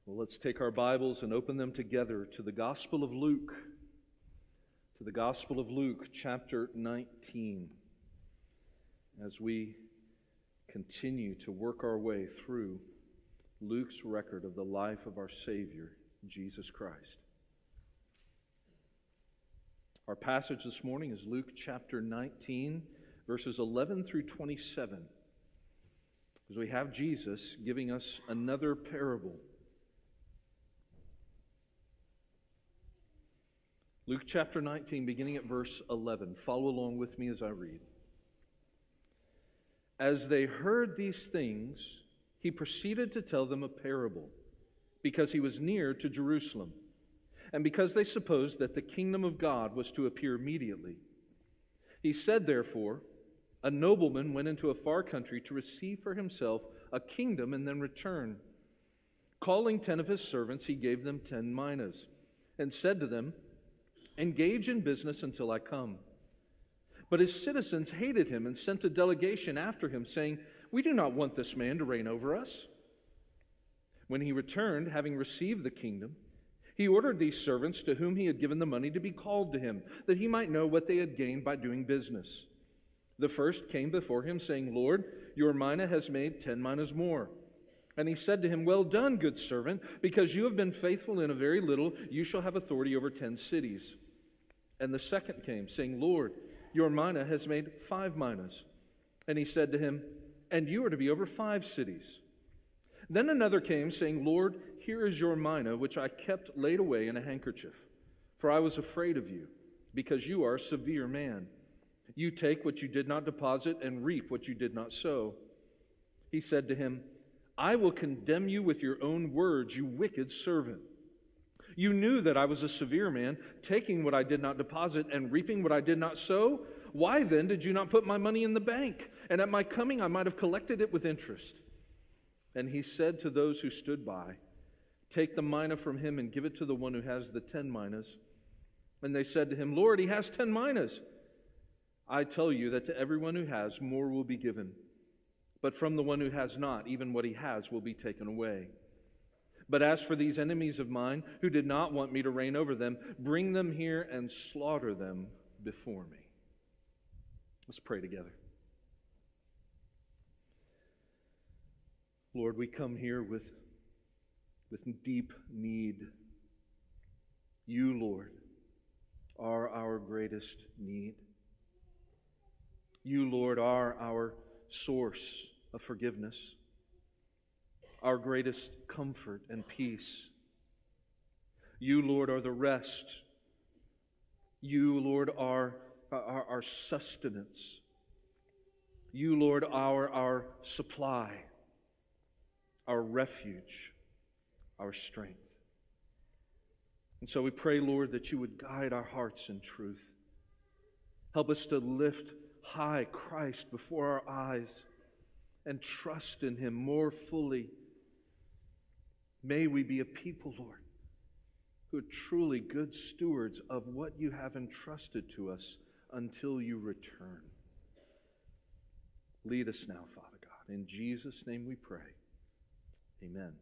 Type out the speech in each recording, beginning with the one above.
Well, let's take our Bibles and open them together to the Gospel of Luke. To the Gospel of Luke, chapter 19. As we continue to work our way through Luke's record of the life of our Savior, Jesus Christ. Our passage this morning is Luke chapter 19, verses 11 through 27. As we have Jesus giving us another parable. Luke chapter 19, beginning at verse 11. Follow along with me as I read. As they heard these things, he proceeded to tell them a parable, because he was near to Jerusalem, and because they supposed that the kingdom of God was to appear immediately. He said, therefore, a nobleman went into a far country to receive for himself a kingdom and then return. Calling 10 of his servants, he gave them 10 minas, and said to them, engage in business until I come. But his citizens hated him and sent a delegation after him, saying, we do not want this man to reign over us. When he returned, having received the kingdom, he ordered these servants to whom he had given the money to be called to him, that he might know what they had gained by doing business. The first came before him, saying, Lord, your mina has made 10 minas more. And he said to him, well done, good servant, because you have been faithful in a very little, you shall have authority over 10 cities. And the second came, saying, Lord, your mina has made 5 minas. And he said to him, and you are to be over 5 cities. Then another came, saying, Lord, here is your mina, which I kept laid away in a handkerchief. For I was afraid of you, because you are a severe man. You take what you did not deposit and reap what you did not sow. He said to him, I will condemn you with your own words, you wicked servant. You knew that I was a severe man, taking what I did not deposit and reaping what I did not sow. Why then did you not put my money in the bank? And at my coming I might have collected it with interest. And he said to those who stood by, take the mina from him and give it to the one who has the 10 minas. And they said to him, Lord, he has 10 minas. I tell you that to everyone who has, more will be given. But from the one who has not, even what he has will be taken away. But as for these enemies of mine, who did not want me to reign over them, bring them here and slaughter them before me. Let's pray together. Lord, we come here with deep need. You, Lord, are our greatest need. You, Lord, are our source of forgiveness, our greatest comfort and peace. You, Lord, are the rest. You, Lord, are our sustenance. You, Lord, are our supply, our refuge, our strength. And so we pray, Lord, that you would guide our hearts in truth. Help us to lift high Christ before our eyes and trust in him more fully. May we be a people, Lord, who are truly good stewards of what you have entrusted to us until you return. Lead us now, Father God. In Jesus' name we pray. Amen.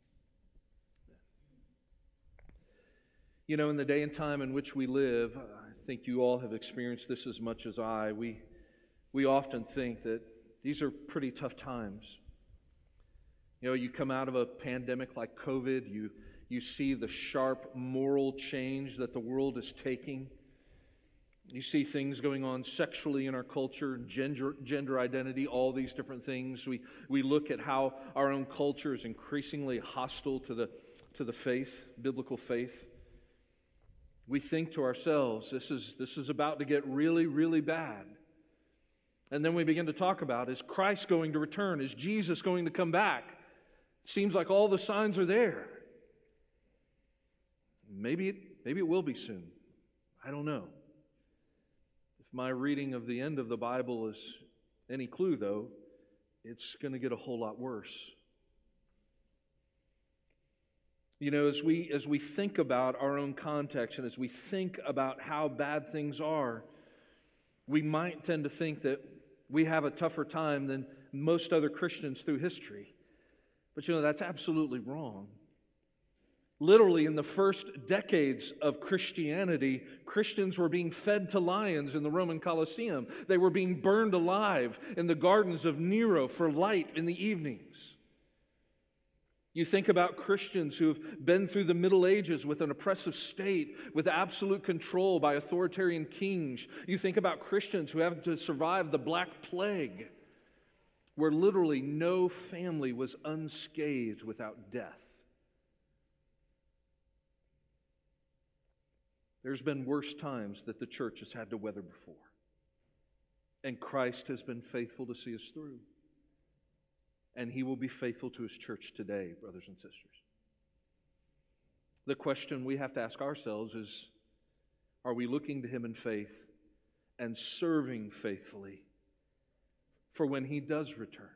You know, in the day and time in which we live, I think you all have experienced this as much as I. We often think that these are pretty tough times. You know, you come out of a pandemic like COVID, you see the sharp moral change that the world is taking. You see things going on sexually in our culture, gender identity, all these different things. We look at how our own culture is increasingly hostile to the faith, biblical faith. We think to ourselves, this is about to get really, really bad. And then we begin to talk about, is Christ going to return? Is Jesus going to come back? It seems like all the signs are there. Maybe it will be soon. I don't know. If my reading of the end of the Bible is any clue, though, it's going to get a whole lot worse. You know, as we think about our own context and as we think about how bad things are, we might tend to think that we have a tougher time than most other Christians through history. But you know, that's absolutely wrong. Literally, in the first decades of Christianity, Christians were being fed to lions in the Roman Colosseum. They were being burned alive in the gardens of Nero for light in the evenings. You think about Christians who have been through the Middle Ages with an oppressive state, with absolute control by authoritarian kings. You think about Christians who have to survive the Black Plague, where literally no family was unscathed without death. There's been worse times that the church has had to weather before. And Christ has been faithful to see us through. And He will be faithful to His church today, brothers and sisters. The question we have to ask ourselves is, are we looking to Him in faith and serving faithfully for when He does return?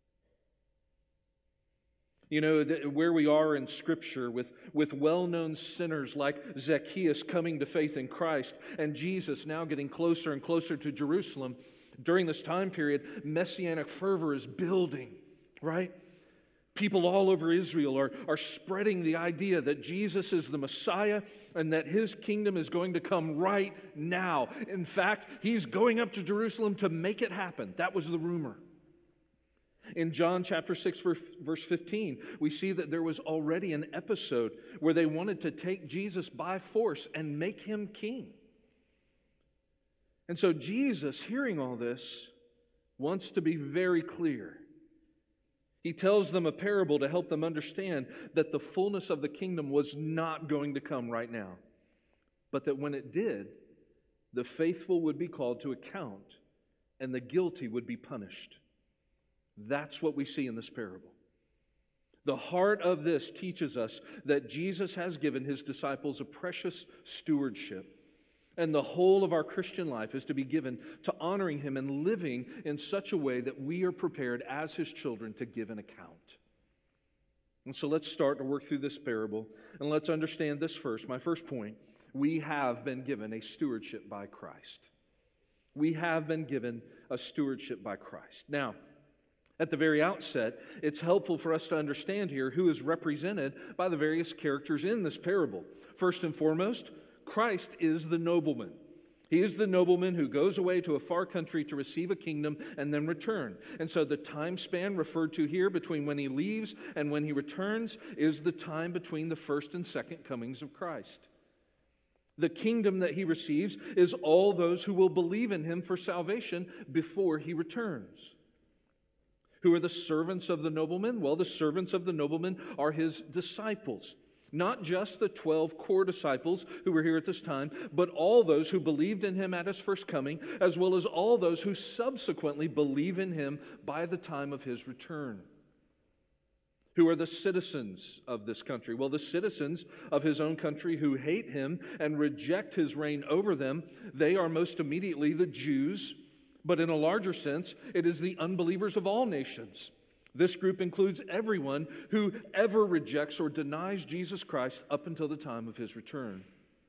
You know, where we are in Scripture with well-known sinners like Zacchaeus coming to faith in Christ and Jesus now getting closer and closer to Jerusalem, during this time period, messianic fervor is building, right? People all over Israel are spreading the idea that Jesus is the Messiah and that His kingdom is going to come right now. In fact, He's going up to Jerusalem to make it happen. That was the rumor. In John chapter 6, verse 15, we see that there was already an episode where they wanted to take Jesus by force and make Him king. And so Jesus, hearing all this, wants to be very clear. He tells them a parable to help them understand that the fullness of the kingdom was not going to come right now, but that when it did, the faithful would be called to account and the guilty would be punished. That's what we see in this parable. The heart of this teaches us that Jesus has given His disciples a precious stewardship, and the whole of our Christian life is to be given to honoring Him and living in such a way that we are prepared as His children to give an account. And so let's start to work through this parable, and let's understand this first. My first point, we have been given a stewardship by Christ. We have been given a stewardship by Christ. Now, at the very outset, it's helpful for us to understand here who is represented by the various characters in this parable. First and foremost, Christ is the nobleman. He is the nobleman who goes away to a far country to receive a kingdom and then return. And so the time span referred to here between when He leaves and when He returns is the time between the first and second comings of Christ. The kingdom that He receives is all those who will believe in Him for salvation before He returns. Who are the servants of the nobleman? Well, the servants of the nobleman are His disciples. Not just the 12 core disciples who were here at this time, but all those who believed in Him at His first coming, as well as all those who subsequently believe in Him by the time of His return. Who are the citizens of this country? Well, the citizens of His own country who hate Him and reject His reign over them, they are most immediately the Jews. But in a larger sense, it is the unbelievers of all nations. This group includes everyone who ever rejects or denies Jesus Christ up until the time of His return.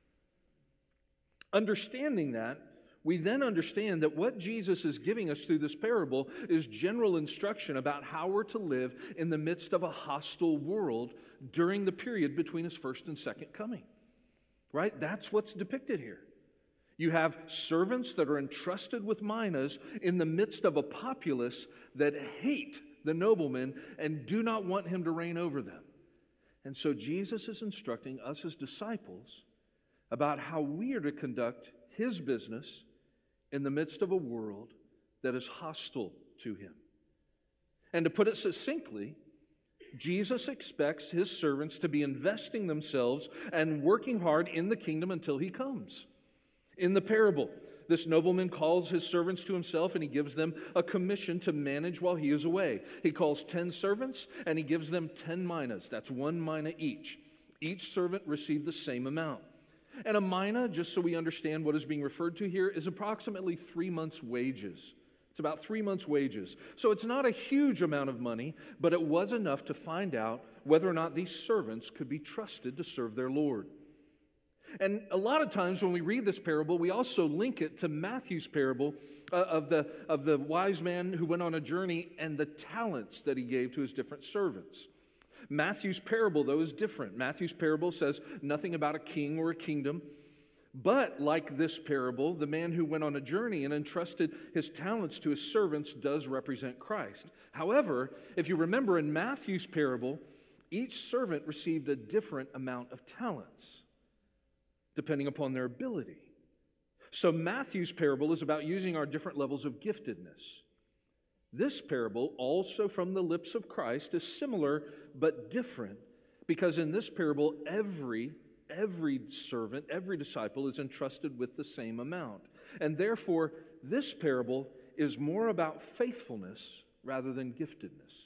Understanding that, we then understand that what Jesus is giving us through this parable is general instruction about how we're to live in the midst of a hostile world during the period between His first and second coming. Right? That's what's depicted here. You have servants that are entrusted with minas in the midst of a populace that hate the nobleman and do not want him to reign over them. And so Jesus is instructing us as disciples about how we are to conduct His business in the midst of a world that is hostile to Him. And to put it succinctly, Jesus expects His servants to be investing themselves and working hard in the kingdom until He comes. In the parable, this nobleman calls his servants to himself and he gives them a commission to manage while he is away. He calls 10 servants and he gives them 10 minas. That's 1 mina each. Each servant received the same amount. And a mina, just so we understand what is being referred to here, is approximately 3 months' wages. It's about 3 months' wages. So it's not a huge amount of money, but it was enough to find out whether or not these servants could be trusted to serve their Lord. And a lot of times when we read this parable, we also link it to Matthew's parable of the wise man who went on a journey and the talents that he gave to his different servants. Matthew's parable, though, is different. Matthew's parable says nothing about a king or a kingdom. But like this parable, the man who went on a journey and entrusted his talents to his servants does represent Christ. However, if you remember in Matthew's parable, each servant received a different amount of talents, depending upon their ability. So Matthew's parable is about using our different levels of giftedness. This parable, also from the lips of Christ, is similar but different, because in this parable, every servant, every disciple is entrusted with the same amount. And therefore, this parable is more about faithfulness rather than giftedness.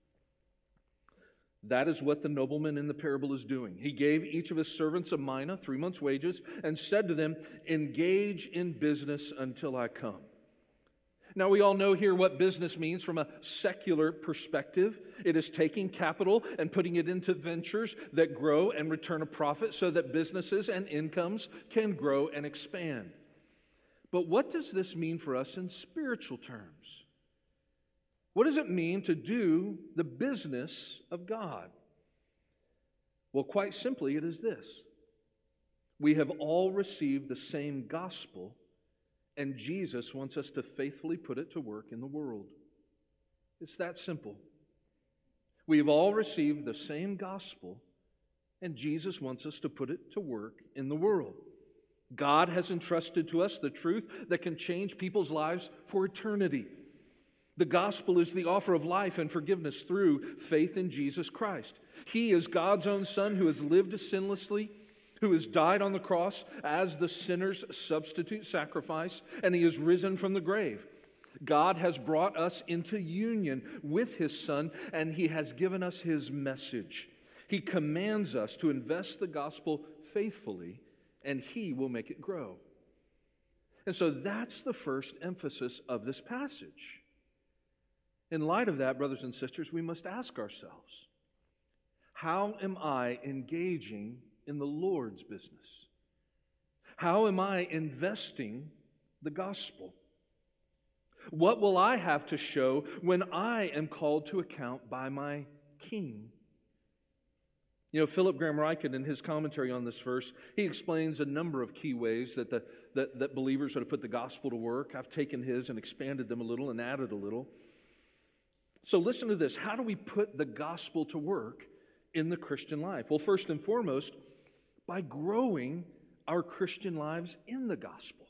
That is what the nobleman in the parable is doing. He gave each of his servants a mina, 3 months' wages, and said to them, "Engage in business until I come." Now, we all know here what business means from a secular perspective. It is taking capital and putting it into ventures that grow and return a profit so that businesses and incomes can grow and expand. But what does this mean for us in spiritual terms? What does it mean to do the business of God? Well, quite simply, it is this. We have all received the same gospel, and Jesus wants us to faithfully put it to work in the world. It's that simple. We have all received the same gospel, and Jesus wants us to put it to work in the world. God has entrusted to us the truth that can change people's lives for eternity. The gospel is the offer of life and forgiveness through faith in Jesus Christ. He is God's own Son who has lived sinlessly, who has died on the cross as the sinner's substitute sacrifice, and He has risen from the grave. God has brought us into union with His Son, and He has given us His message. He commands us to invest the gospel faithfully, and He will make it grow. And so that's the first emphasis of this passage. In light of that, brothers and sisters, we must ask ourselves, how am I engaging in the Lord's business? How am I investing the gospel? What will I have to show when I am called to account by my King? You know, Philip Graham Ryken, in his commentary on this verse, he explains a number of key ways that believers are to put the gospel to work. I've taken his and expanded them a little and added a little. So listen to this. How do we put the gospel to work in the Christian life? Well, first and foremost, by growing our Christian lives in the gospel.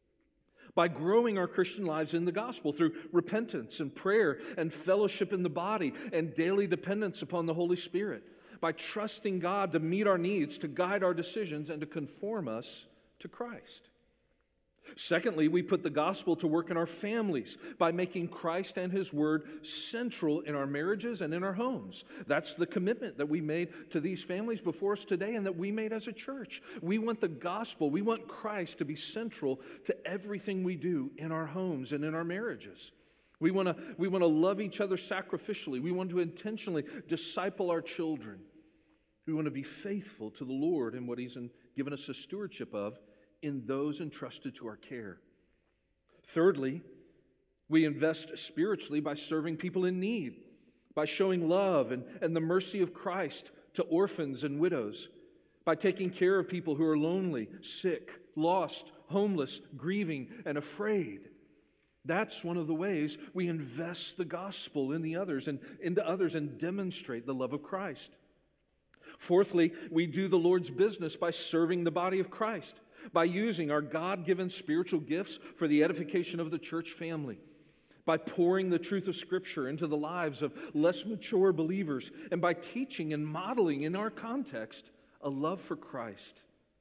By growing our Christian lives in the gospel through repentance and prayer and fellowship in the body and daily dependence upon the Holy Spirit. By trusting God to meet our needs, to guide our decisions, and to conform us to Christ. Secondly, we put the gospel to work in our families by making Christ and His Word central in our marriages and in our homes. That's the commitment that we made to these families before us today and that we made as a church. We want the gospel, we want Christ to be central to everything we do in our homes and in our marriages. We want to love each other sacrificially. We want to intentionally disciple our children. We want to be faithful to the Lord and what He's given us a stewardship of in those entrusted to our care. Thirdly, we invest spiritually by serving people in need, by showing love and the mercy of Christ to orphans and widows, by taking care of people who are lonely, sick, lost, homeless, grieving, and afraid. That's one of the ways we invest the gospel in the others and into others and demonstrate the love of Christ. Fourthly, we do the Lord's business by serving the body of Christ, by using our God-given spiritual gifts for the edification of the church family, by pouring the truth of Scripture into the lives of less mature believers, and by teaching and modeling in our context a love for Christ.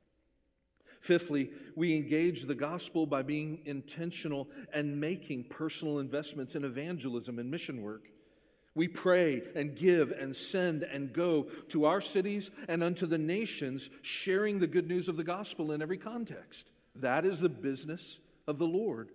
Fifthly, we engage the gospel by being intentional and making personal investments in evangelism and mission work. We pray and give and send and go to our cities and unto the nations, sharing the good news of the gospel in every context. That is the business of the Lord.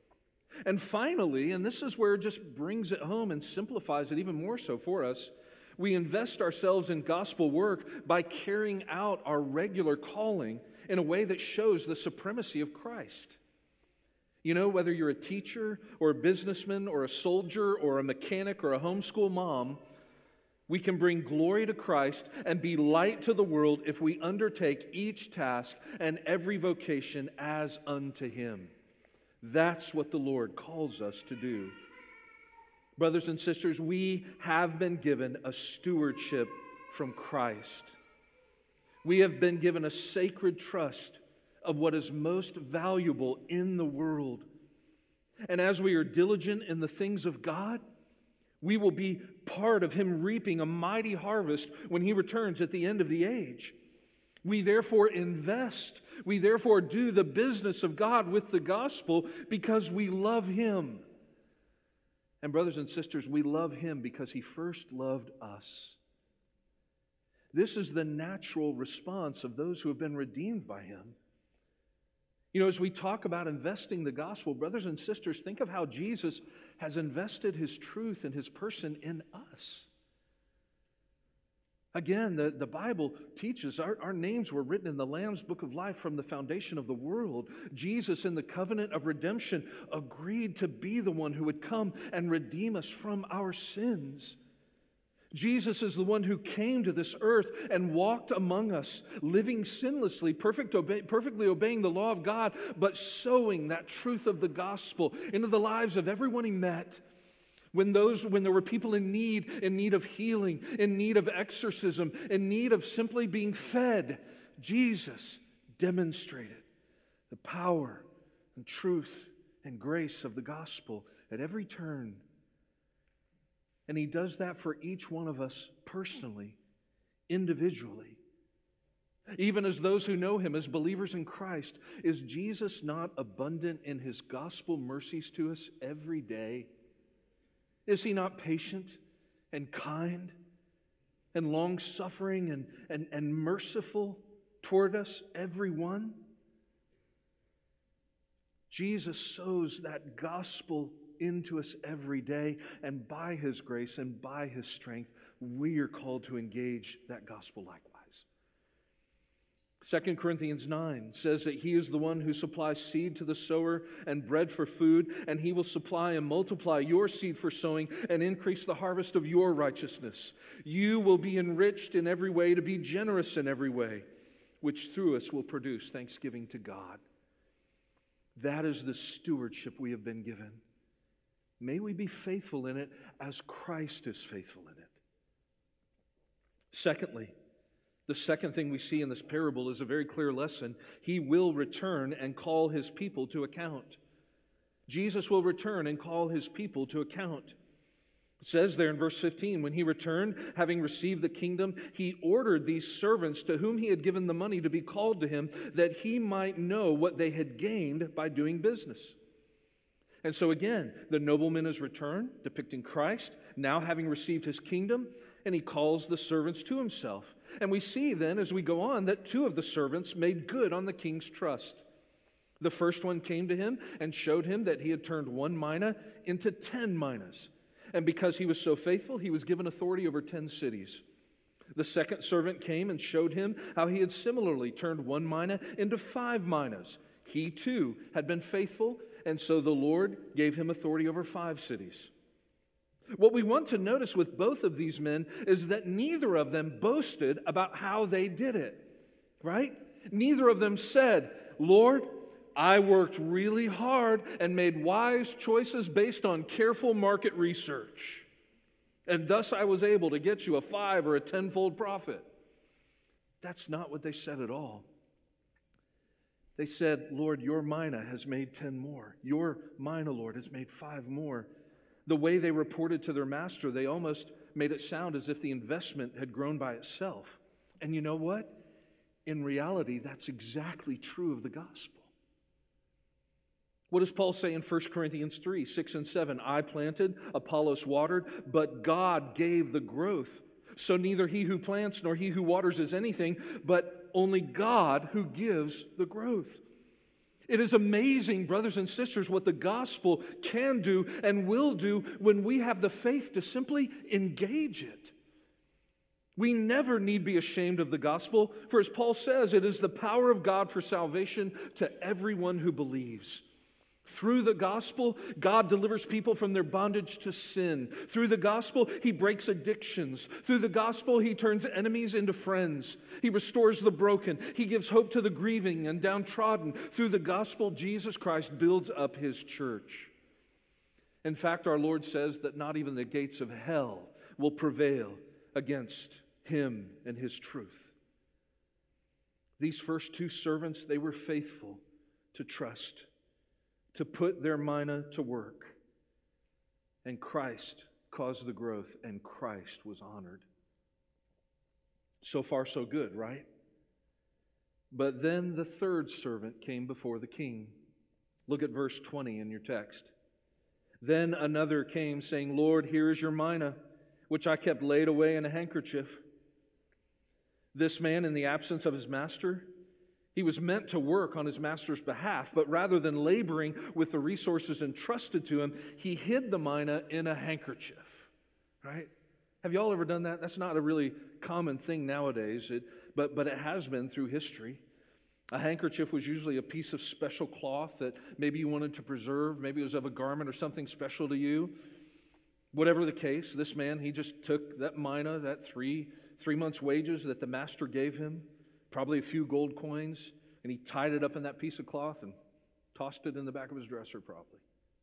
And finally, and this is where it just brings it home and simplifies it even more so for us, we invest ourselves in gospel work by carrying out our regular calling in a way that shows the supremacy of Christ. You know, whether you're a teacher or a businessman or a soldier or a mechanic or a homeschool mom, We can bring glory to Christ and be light to the world if we undertake each task and every vocation as unto Him. That's what the Lord calls us to do. Brothers and sisters, we have been given a stewardship from Christ. We have been given a sacred trust of what is most valuable in the world. And as we are diligent in the things of God, we will be part of Him reaping a mighty harvest when He returns at the end of the age. We therefore invest. We therefore do the business of God with the gospel because we love Him. And brothers and sisters, we love Him because He first loved us. This is the natural response of those who have been redeemed by Him. You know, as we talk about investing the gospel, brothers and sisters, think of how Jesus has invested His truth and His person in us. Again, the Bible teaches our names were written in the Lamb's Book of Life from the foundation of the world. Jesus, in the covenant of redemption, agreed to be the one who would come and redeem us from our sins. Jesus is the one who came to this earth and walked among us, living sinlessly, perfectly obeying the law of God, but sowing that truth of the gospel into the lives of everyone He met. When there were people in need of healing, in need of exorcism, in need of simply being fed, Jesus demonstrated the power and truth and grace of the gospel at every turn. And He does that for each one of us personally, individually. Even as those who know Him as believers in Christ, is Jesus not abundant in His gospel mercies to us every day? Is He not patient and kind and long-suffering and merciful toward us, everyone? Jesus sows that gospel into us every day, and by His grace and by His strength, we are called to engage that gospel likewise. 2 Corinthians 9 says that He is the one who supplies seed to the sower and bread for food, and He will supply and multiply your seed for sowing and increase the harvest of your righteousness. You will be enriched in every way to be generous in every way, which through us will produce thanksgiving to God. That is the stewardship we have been given. May we be faithful in it as Christ is faithful in it. Secondly, the second thing we see in this parable is a very clear lesson. He will return and call His people to account. Jesus will return and call His people to account. It says there in verse 15, when He returned, having received the kingdom, He ordered these servants to whom He had given the money to be called to Him, that He might know what they had gained by doing business. And so again, the nobleman is returned, depicting Christ, now having received His kingdom, and He calls the servants to Himself. And we see then, as we go on, that two of the servants made good on the king's trust. The first one came to him and showed him that he had turned 1 mina into 10 minas. And because he was so faithful, he was given authority over 10 cities. The second servant came and showed him how he had similarly turned 1 mina into 5 minas. He too had been faithful, and so the Lord gave him authority over 5 cities. What we want to notice with both of these men is that neither of them boasted about how they did it, right? Neither of them said, Lord, I worked really hard and made wise choices based on careful market research, and thus I was able to get you a 5 or a 10-fold profit. That's not what they said at all. They said, Lord, your mina has made 10 more. Your mina, Lord, has made 5 more. The way they reported to their master, they almost made it sound as if the investment had grown by itself. And you know what? In reality, that's exactly true of the gospel. What does Paul say in 1 Corinthians 3, 6 and 7? I planted, Apollos watered, but God gave the growth. So neither he who plants nor he who waters is anything, but only God who gives the growth. It is amazing, brothers and sisters, what the gospel can do and will do when we have the faith to simply engage it. We never need be ashamed of the gospel, for as Paul says, it is the power of God for salvation to everyone who believes. Through the gospel, God delivers people from their bondage to sin. Through the gospel, He breaks addictions. Through the gospel, He turns enemies into friends. He restores the broken. He gives hope to the grieving and downtrodden. Through the gospel, Jesus Christ builds up His church. In fact, our Lord says that not even the gates of hell will prevail against Him and His truth. These first two servants, they were faithful to trust, to put their mina to work. And Christ caused the growth, and Christ was honored. So far, so good, right? But then the third servant came before the king. Look at verse 20 in your text. Then another came, saying, Lord, here is your mina, which I kept laid away in a handkerchief. This man, in the absence of his master, he was meant to work on his master's behalf, but rather than laboring with the resources entrusted to him, he hid the mina in a handkerchief, right? Have you all ever done that? That's not a really common thing nowadays, but it has been through history. A handkerchief was usually a piece of special cloth that maybe you wanted to preserve. Maybe it was of a garment or something special to you. Whatever the case, this man, he just took that mina, that three months' wages that the master gave him, probably a few gold coins, and he tied it up in that piece of cloth and tossed it in the back of his dresser probably.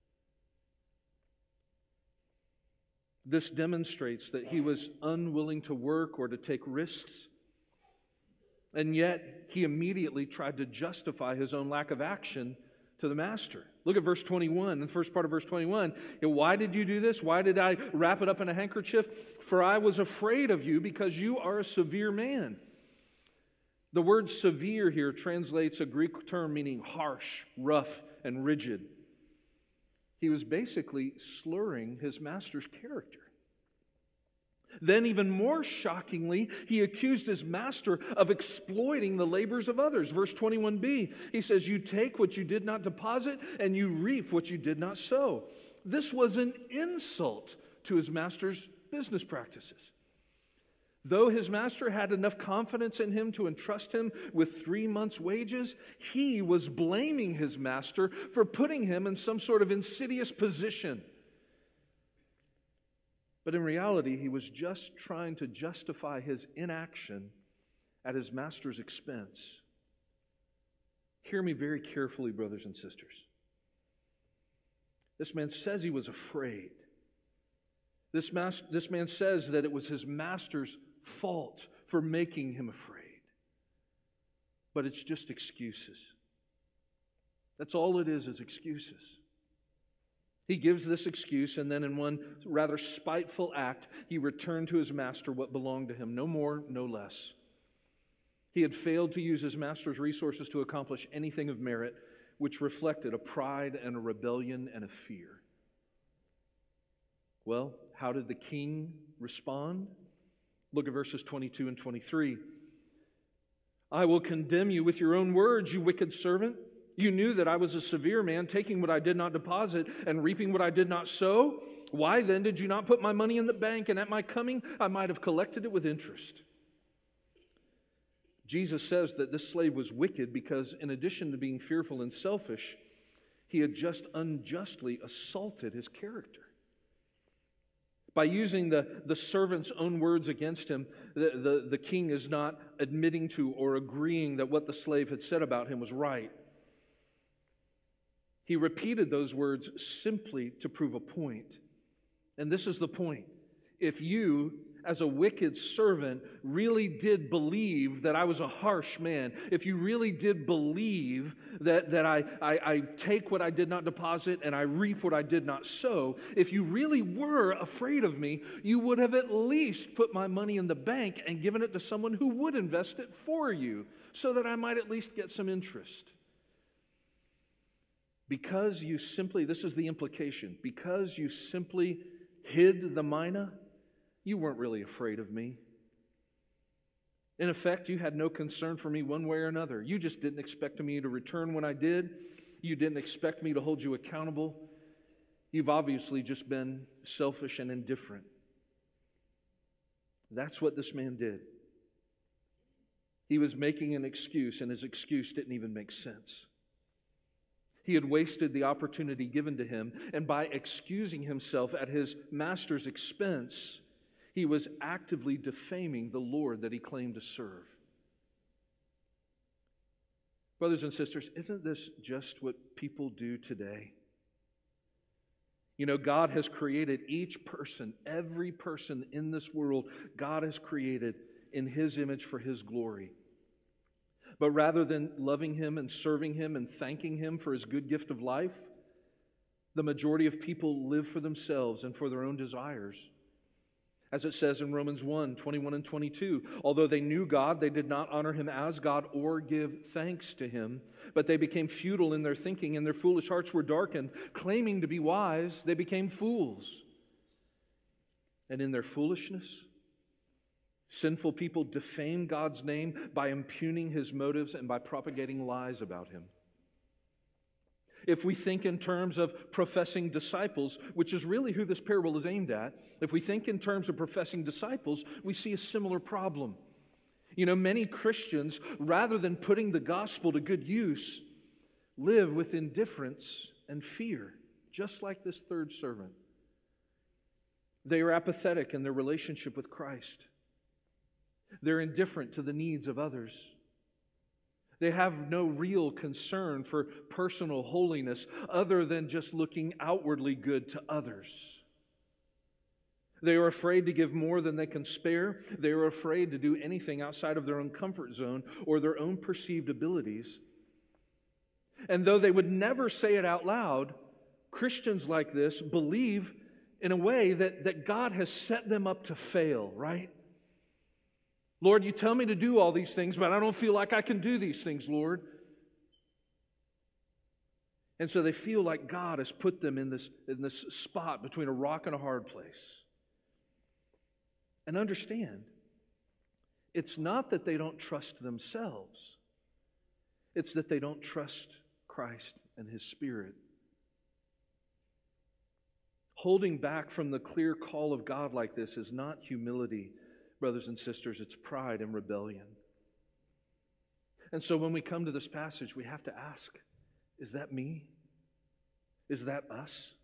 This demonstrates that he was unwilling to work or to take risks, and yet he immediately tried to justify his own lack of action to the master. Look at verse 21, the first part of verse 21. Why did you do this? Why did I wrap it up in a handkerchief? For I was afraid of you because you are a severe man. The word severe here translates a Greek term meaning harsh, rough, and rigid. He was basically slurring his master's character. Then, even more shockingly, he accused his master of exploiting the labors of others. Verse 21b, he says, you take what you did not deposit and you reap what you did not sow. This was an insult to his master's business practices. Though his master had enough confidence in him to entrust him with 3 months' wages, he was blaming his master for putting him in some sort of insidious position. But in reality, he was just trying to justify his inaction at his master's expense. Hear me very carefully, brothers and sisters. This man says he was afraid. This man says that it was his master's fault for making him afraid. But it's just excuses. That's all it is excuses. He gives this excuse, and then in one rather spiteful act, he returned to his master what belonged to him, no more, no less. He had failed to use his master's resources to accomplish anything of merit, which reflected a pride and a rebellion and a fear. Well, how did the king respond? Look at verses 22 and 23. I will condemn you with your own words, you wicked servant. You knew that I was a severe man, taking what I did not deposit and reaping what I did not sow. Why then did you not put my money in the bank, and at my coming I might have collected it with interest? Jesus says that this slave was wicked because in addition to being fearful and selfish, he had just unjustly assaulted his character. By using the servant's own words against him, the king is not admitting to or agreeing that what the slave had said about him was right. He repeated those words simply to prove a point. And this is the point. If you, as a wicked servant, really did believe that I was a harsh man, if you really did believe that I take what I did not deposit and I reap what I did not sow, if you really were afraid of me, you would have at least put my money in the bank and given it to someone who would invest it for you so that I might at least get some interest. Because you simply, this is the implication, because you simply hid the mina, you weren't really afraid of me. In effect, you had no concern for me one way or another. You just didn't expect me to return when I did. You didn't expect me to hold you accountable. You've obviously just been selfish and indifferent. That's what this man did. He was making an excuse, and his excuse didn't even make sense. He had wasted the opportunity given to him, and by excusing himself at his master's expense, he was actively defaming the Lord that he claimed to serve. Brothers and sisters, isn't this just what people do today? You know, God has created each person, every person in this world, God has created in His image for His glory. But rather than loving Him and serving Him and thanking Him for His good gift of life, the majority of people live for themselves and for their own desires. As it says in Romans 1:21 and 22, although they knew God, they did not honor Him as God or give thanks to Him, but they became futile in their thinking, and their foolish hearts were darkened. Claiming to be wise, they became fools. And in their foolishness, sinful people defame God's name by impugning His motives and by propagating lies about Him. If we think in terms of professing disciples, which is really who this parable is aimed at, if we think in terms of professing disciples, we see a similar problem. You know, many Christians, rather than putting the gospel to good use, live with indifference and fear, just like this third servant. They are apathetic in their relationship with Christ. They're indifferent to the needs of others. They have no real concern for personal holiness other than just looking outwardly good to others. They are afraid to give more than they can spare. They are afraid to do anything outside of their own comfort zone or their own perceived abilities. And though they would never say it out loud, Christians like this believe in a way that God has set them up to fail, right? Lord, you tell me to do all these things, but I don't feel like I can do these things, Lord. And so they feel like God has put them in this spot between a rock and a hard place. And understand, it's not that they don't trust themselves. It's that they don't trust Christ and His Spirit. Holding back from the clear call of God like this is not humility, brothers and sisters, it's pride and rebellion. And so when we come to this passage, we have to ask, is that me? Is that us?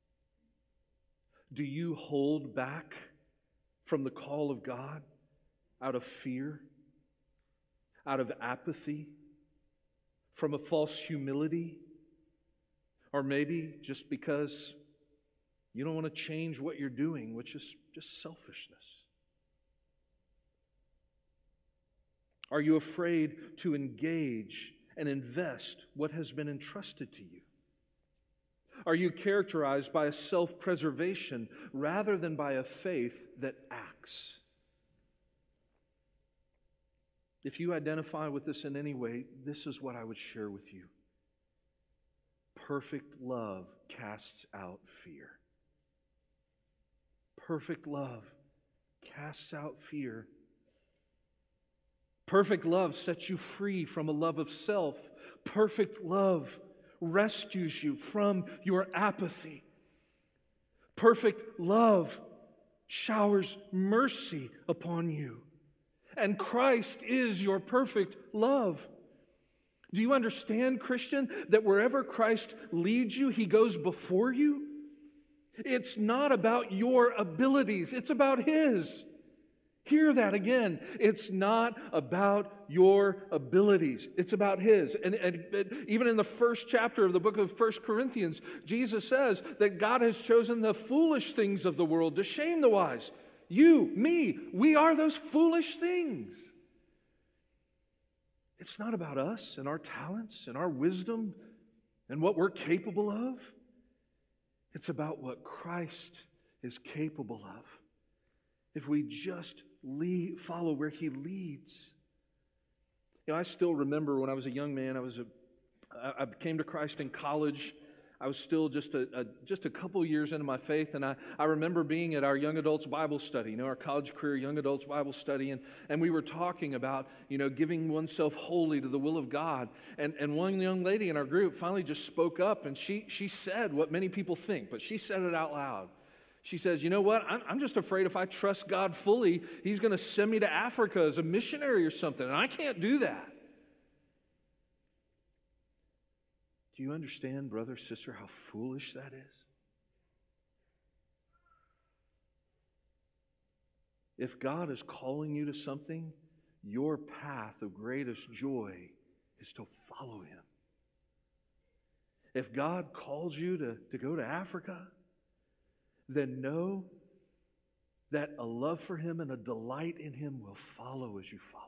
Do you hold back from the call of God out of fear, out of apathy, from a false humility, or maybe just because you don't want to change what you're doing, which is just selfishness? Are you afraid to engage and invest what has been entrusted to you? Are you characterized by a self-preservation rather than by a faith that acts? If you identify with this in any way, this is what I would share with you. Perfect love casts out fear. Perfect love casts out fear. Perfect love sets you free from a love of self. Perfect love rescues you from your apathy. Perfect love showers mercy upon you. And Christ is your perfect love. Do you understand, Christian, that wherever Christ leads you, He goes before you? It's not about your abilities, it's about His. Hear that again. It's not about your abilities. It's about His. And even in the first chapter of the book of 1 Corinthians, Jesus says that God has chosen the foolish things of the world to shame the wise. You, me, we are those foolish things. It's not about us and our talents and our wisdom and what we're capable of. It's about what Christ is capable of. If we just follow where He leads. You know, I still remember when I was a young man, I came to Christ in college. I was still just a couple years into my faith, and I remember being at our young adults Bible study, you know, our college career young adults Bible study, and we were talking about, you know, giving oneself wholly to the will of God. And one young lady in our group finally just spoke up, and she said what many people think, but she said it out loud. She says, you know what, I'm just afraid if I trust God fully, He's going to send me to Africa as a missionary or something, and I can't do that. Do you understand, brother, sister, how foolish that is? If God is calling you to something, your path of greatest joy is to follow Him. If God calls you to go to Africa, then know that a love for Him and a delight in Him will follow as you follow.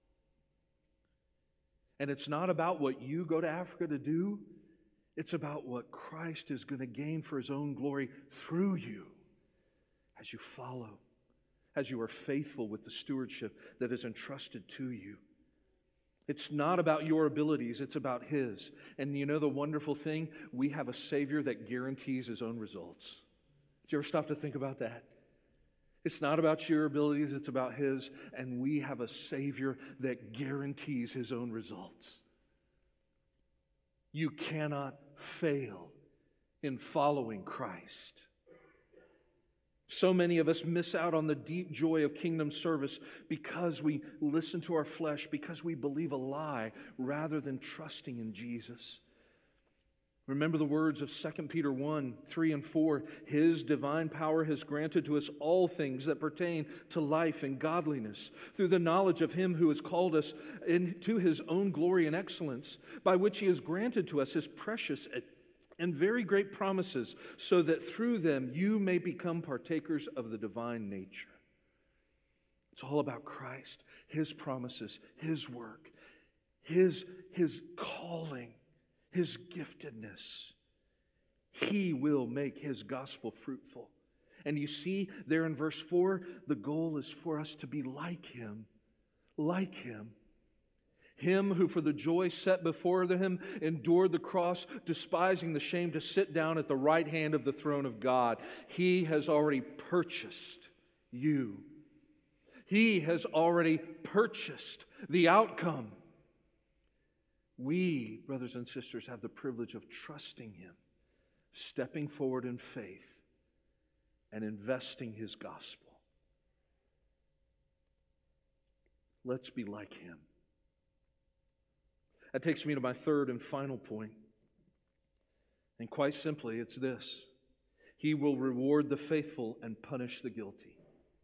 And it's not about what you go to Africa to do. It's about what Christ is going to gain for His own glory through you as you follow, as you are faithful with the stewardship that is entrusted to you. It's not about your abilities, it's about His. And you know the wonderful thing? We have a Savior that guarantees His own results. Did you ever stop to think about that? It's not about your abilities, it's about His. And we have a Savior that guarantees His own results. You cannot fail in following Christ. So many of us miss out on the deep joy of kingdom service because we listen to our flesh, because we believe a lie rather than trusting in Jesus. Remember the words of 2 Peter 1, 3 and 4. His divine power has granted to us all things that pertain to life and godliness through the knowledge of Him who has called us into His own glory and excellence, by which He has granted to us His precious and very great promises, so that through them you may become partakers of the divine nature. It's all about Christ, His promises, His work, His calling, His giftedness. He will make His gospel fruitful. And you see there in verse 4, the goal is for us to be like Him, like Him. Him who for the joy set before Him endured the cross, despising the shame, to sit down at the right hand of the throne of God. He has already purchased you. He has already purchased the outcome. We, brothers and sisters, have the privilege of trusting Him, stepping forward in faith, and investing His gospel. Let's be like Him. That takes me to my third and final point. And quite simply, it's this: He will reward the faithful and punish the guilty.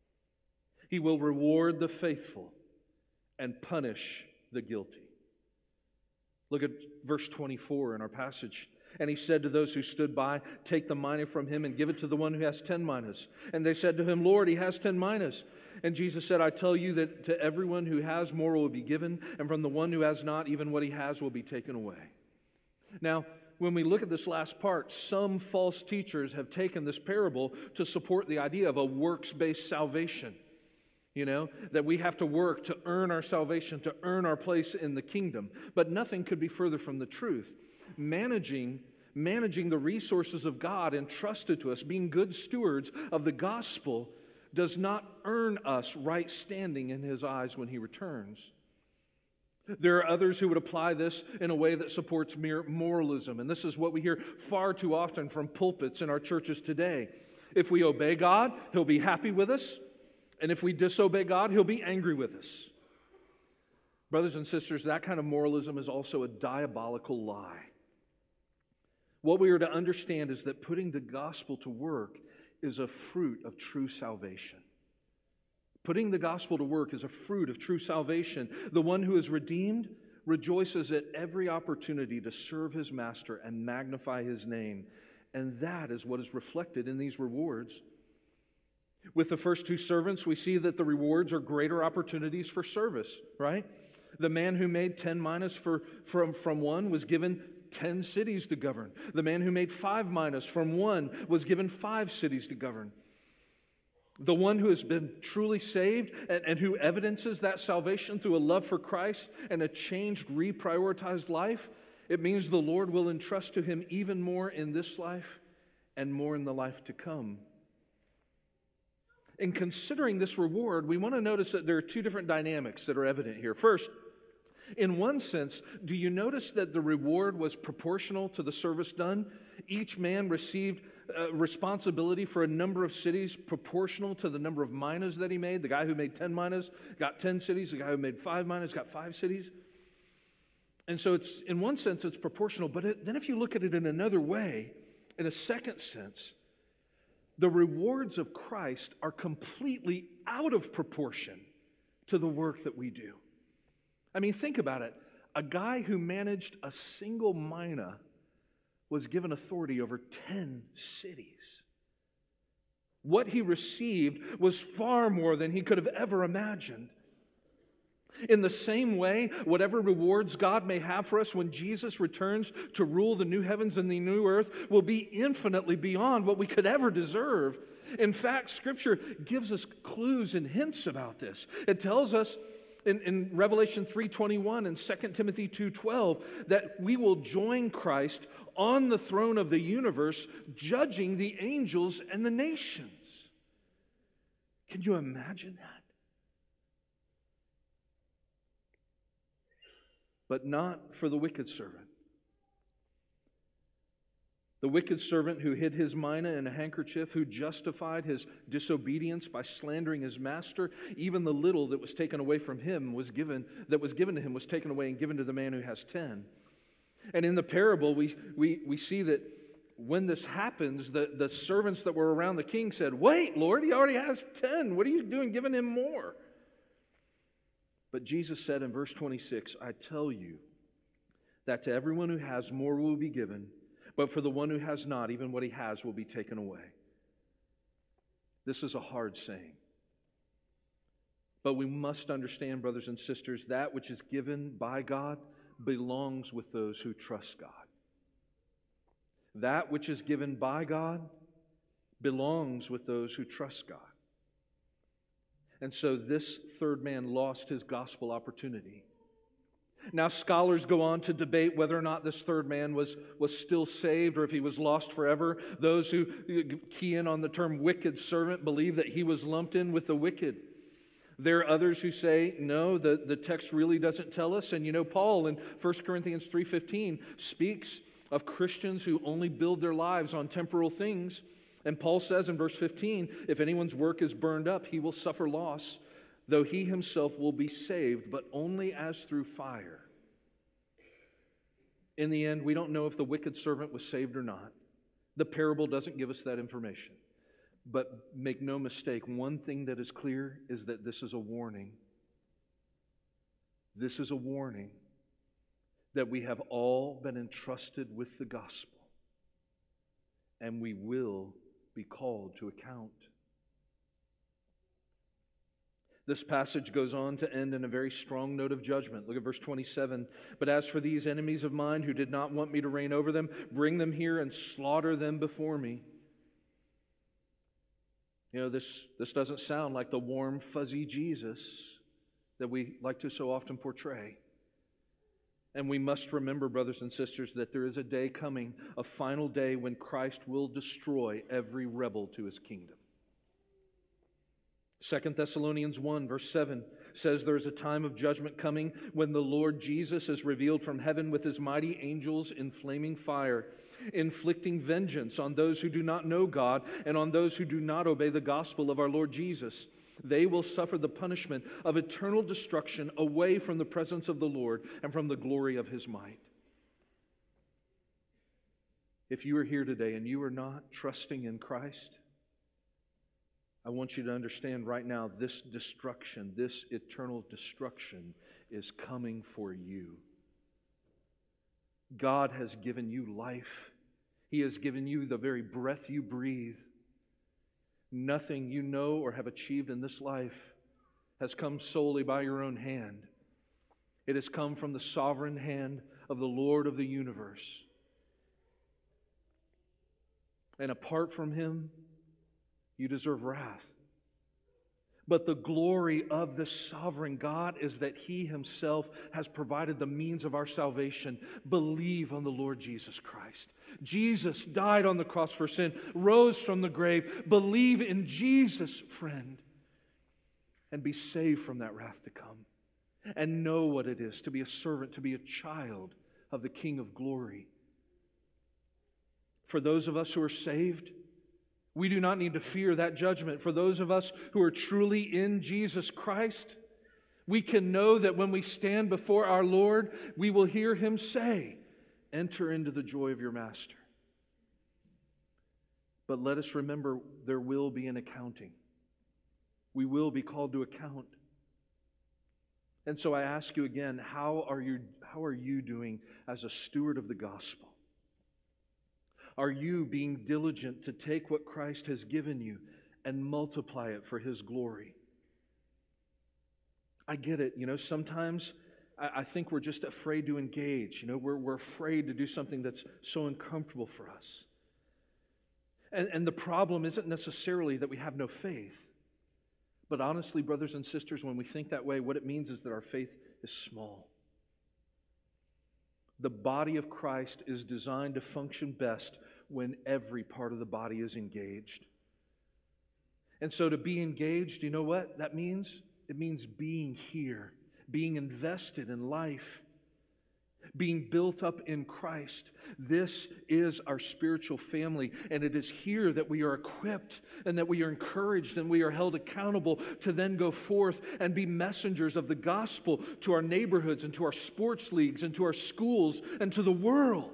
He will reward the faithful and punish the guilty. Look at verse 24 in our passage. And He said to those who stood by, take the mina from him and give it to the one who has 10 minas. And they said to Him, Lord, he has 10 minas. And Jesus said, I tell you that to everyone who has more will be given, and from the one who has not, even what he has will be taken away. Now, when we look at this last part, some false teachers have taken this parable to support the idea of a works-based salvation. You know, that we have to work to earn our salvation, to earn our place in the kingdom. But nothing could be further from the truth. Managing the resources of God entrusted to us, being good stewards of the gospel, does not earn us right standing in His eyes when He returns. There are others who would apply this in a way that supports mere moralism, and this is what we hear far too often from pulpits in our churches today. If we obey God, He'll be happy with us, and if we disobey God, He'll be angry with us. Brothers and sisters, that kind of moralism is also a diabolical lie. What we are to understand is that putting the gospel to work is a fruit of true salvation. Putting the gospel to work is a fruit of true salvation. The one who is redeemed rejoices at every opportunity to serve his master and magnify his name. And that is what is reflected in these rewards. With the first two servants, we see that the rewards are greater opportunities for service, right? The man who made 10 minas from one was given 10 cities to govern. The man who made 5 minas from one was given 5 cities to govern. The one who has been truly saved and who evidences that salvation through a love for Christ and a changed, reprioritized life, it means the Lord will entrust to him even more in this life and more in the life to come. In considering this reward, we want to notice that there are 2 different dynamics that are evident here. First, in one sense, do you notice that the reward was proportional to the service done? Each man received responsibility for a number of cities proportional to the number of minas that he made. The guy who made 10 minas got 10 cities. The guy who made 5 minas got 5 cities. And so it's, in one sense, it's proportional, but then if you look at it in another way, in a second sense, the rewards of Christ are completely out of proportion to the work that we do. I mean, think about it. A guy who managed a single mina was given authority over 10 cities. What he received was far more than he could have ever imagined. In the same way, whatever rewards God may have for us when Jesus returns to rule the new heavens and the new earth will be infinitely beyond what we could ever deserve. In fact, Scripture gives us clues and hints about this. It tells us in Revelation 3:21 and 2 Timothy 2:12 that we will join Christ on the throne of the universe, judging the angels and the nations. Can you imagine that? But not for the wicked servant. The wicked servant who hid his mina in a handkerchief, who justified his disobedience by slandering his master, even the little that was taken away from him was given to him was taken away and given to the man who has 10. And in the parable, we see that when this happens, the servants that were around the king said, "Wait, Lord, he already has 10. What are you doing giving him more?" But Jesus said in verse 26, "I tell you that to everyone who has more will be given, but for the one who has not, even what he has will be taken away." This is a hard saying. But we must understand, brothers and sisters, that which is given by God belongs with those who trust God. That which is given by God belongs with those who trust God. And so this third man lost his gospel opportunity. Now, scholars go on to debate whether or not this third man was still saved or if he was lost forever. Those who key in on the term wicked servant believe that he was lumped in with the wicked. There are others who say, no, the text really doesn't tell us. And you know, Paul in 1 Corinthians 3:15 speaks of Christians who only build their lives on temporal things. And Paul says in verse 15, if anyone's work is burned up, he will suffer loss, though he himself will be saved, but only as through fire. In the end, we don't know if the wicked servant was saved or not. The parable doesn't give us that information. But make no mistake, one thing that is clear is that this is a warning. This is a warning that we have all been entrusted with the gospel, and we will be called to account. This passage goes on to end in a very strong note of judgment. Look at verse 27. But as for these enemies of mine who did not want me to reign over them, bring them here and slaughter them before me. You know, this doesn't sound like the warm, fuzzy Jesus that we like to so often portray. And we must remember, brothers and sisters, that there is a day coming, a final day when Christ will destroy every rebel to his kingdom. 2 Thessalonians 1 verse 7 says there is a time of judgment coming when the Lord Jesus is revealed from heaven with his mighty angels in flaming fire, inflicting vengeance on those who do not know God and on those who do not obey the gospel of our Lord Jesus. They will suffer the punishment of eternal destruction away from the presence of the Lord and from the glory of his might. If you are here today and you are not trusting in Christ, I want you to understand right now this destruction, this eternal destruction is coming for you. God has given you life. He has given you the very breath you breathe. Nothing you know or have achieved in this life has come solely by your own hand. It has come from the sovereign hand of the Lord of the universe. And apart from him, you deserve wrath. But the glory of this sovereign God is that he himself has provided the means of our salvation. Believe on the Lord Jesus Christ. Jesus died on the cross for sin, rose from the grave. Believe in Jesus, friend, and be saved from that wrath to come. And know what it is to be a servant, to be a child of the King of glory. For those of us who are saved, we do not need to fear that judgment. For those of us who are truly in Jesus Christ, We can know that when we stand before our Lord, we will hear Him say, "Enter into the joy of your master." But let us remember, there will be an accounting. We will be called to account. And so I ask you again, how are you doing as a steward of the gospel? Are you being diligent to take what Christ has given you and multiply it for His glory? I get it. Sometimes I think we're just afraid to engage. We're afraid to do something that's so uncomfortable for us. And the problem isn't necessarily that we have no faith. But honestly, brothers and sisters, when we think that way, what it means is that our faith is small. The body of Christ is designed to function best when every part of the body is engaged. And so to be engaged, you know what that means? It means being here, being invested in life, being built up in Christ. This is our spiritual family, and it is here that we are equipped and that we are encouraged and we are held accountable to then go forth and be messengers of the gospel to our neighborhoods and to our sports leagues and to our schools and to the world.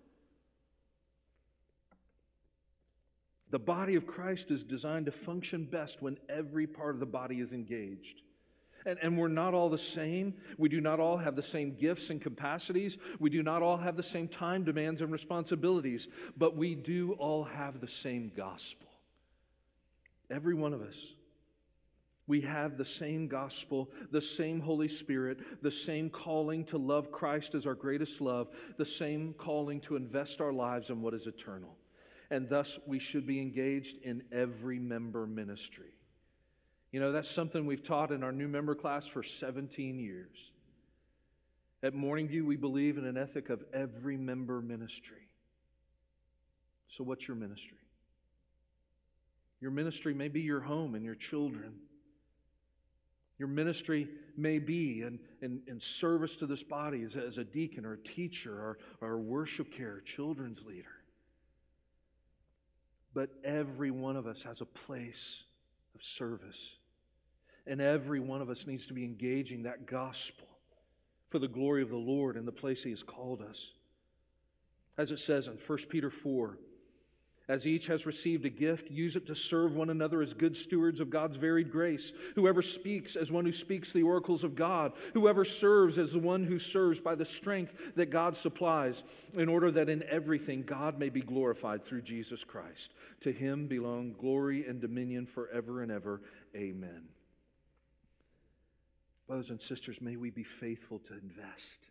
The body of Christ is designed to function best when every part of the body is engaged. And we're not all the same. We do not all have the same gifts and capacities. We do not all have the same time demands and responsibilities. But we do all have the same gospel. Every one of us. We have the same gospel, the same Holy Spirit, the same calling to love Christ as our greatest love, the same calling to invest our lives in what is eternal. And thus we should be engaged in every member ministry. That's something we've taught in our new member class for 17 years. At Morning View, we believe in an ethic of every member ministry. So what's your ministry? Your ministry may be your home and your children. Your ministry may be in service to this body as a deacon or a teacher or a worship care, children's leader. But every one of us has a place of service. And every one of us needs to be engaging that gospel for the glory of the Lord in the place He has called us. As it says in 1 Peter 4, as each has received a gift, use it to serve one another as good stewards of God's varied grace. Whoever speaks as one who speaks the oracles of God. Whoever serves as the one who serves by the strength that God supplies, in order that in everything God may be glorified through Jesus Christ. To Him belong glory and dominion forever and ever. Amen. Brothers and sisters, may we be faithful to invest.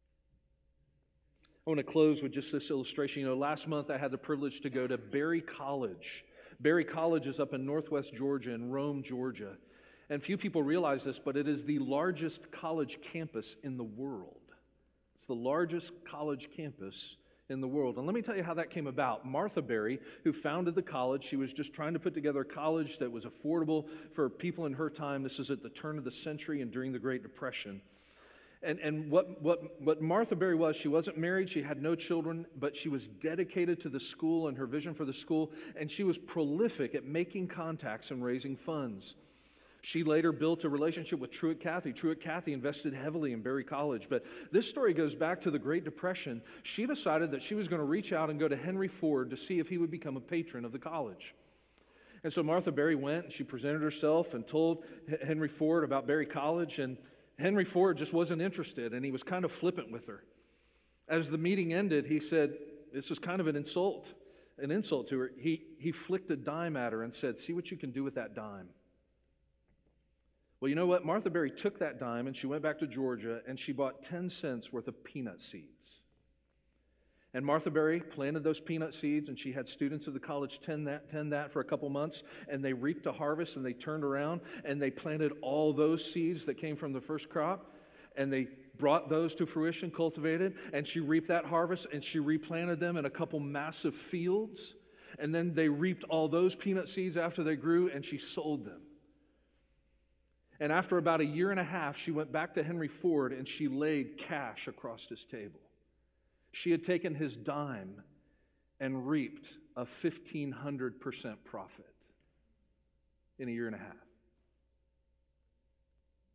I want to close with just this illustration. Last month I had the privilege to go to Berry College. Berry College is up in northwest Georgia, in Rome, Georgia. And few people realize this, but it is the largest college campus in the world. It's the largest college campus in the world. And let me tell you how that came about. Martha Berry, who founded the college, she was just trying to put together a college that was affordable for people in her time. This is at the turn of the century and during the Great Depression. And what Martha Berry was, she wasn't married, she had no children, but she was dedicated to the school and her vision for the school, and she was prolific at making contacts and raising funds. She later built a relationship with Truett Cathy. Truett Cathy invested heavily in Berry College. But this story goes back to the Great Depression. She decided that she was going to reach out and go to Henry Ford to see if he would become a patron of the college. And so Martha Berry went and she presented herself and told Henry Ford about Berry College. And Henry Ford just wasn't interested, and he was kind of flippant with her. As the meeting ended, he said, this is kind of an insult to her. He flicked a dime at her and said, see what you can do with that dime. Well, you know what? Martha Berry took that dime and she went back to Georgia and she bought 10 cents worth of peanut seeds. And Martha Berry planted those peanut seeds, and she had students of the college tend that for a couple months, and they reaped a harvest, and they turned around and they planted all those seeds that came from the first crop, and they brought those to fruition, cultivated, and she reaped that harvest, and she replanted them in a couple massive fields, and then they reaped all those peanut seeds after they grew, and she sold them. And after about a year and a half, she went back to Henry Ford and she laid cash across his table. She had taken his dime and reaped a 1,500% profit in a year and a half.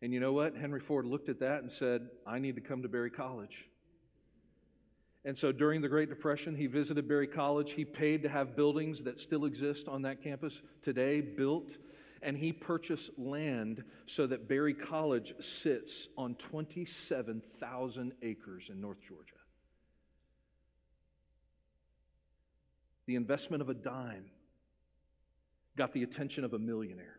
And you know what? Henry Ford looked at that and said, I need to come to Berry College. And so during the Great Depression, he visited Berry College. He paid to have buildings that still exist on that campus today built. And he purchased land so that Berry College sits on 27,000 acres in North Georgia. The investment of a dime got the attention of a millionaire.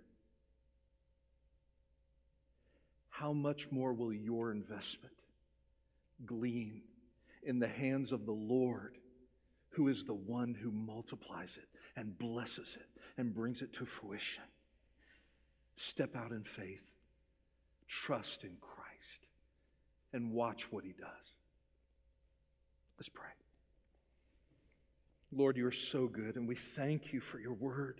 How much more will your investment glean in the hands of the Lord, who is the one who multiplies it and blesses it and brings it to fruition? Step out in faith, trust in Christ, and watch what he does. Let's pray. Lord, you are so good, and we thank you for your word.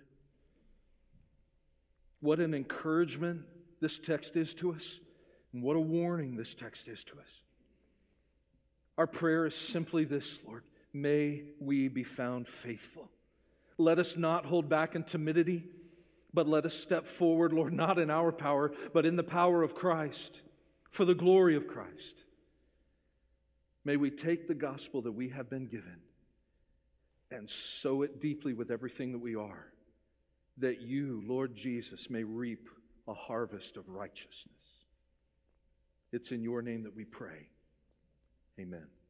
What an encouragement this text is to us, and what a warning this text is to us. Our prayer is simply this, Lord: may we be found faithful. Let us not hold back in timidity, but let us step forward, Lord, not in our power, but in the power of Christ, for the glory of Christ. May we take the gospel that we have been given and sow it deeply with everything that we are, that you, Lord Jesus, may reap a harvest of righteousness. It's in your name that we pray. Amen.